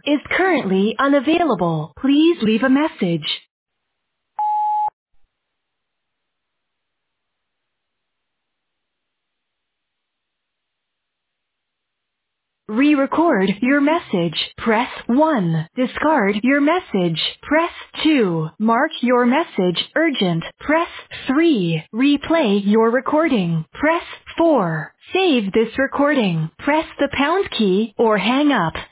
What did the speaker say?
is currently unavailable. Please leave a message. Re-record your message. Press 1. Discard your message. Press 2. Mark your message urgent. Press 3. Replay your recording. Press 4. Save this recording. Press the pound key or hang up.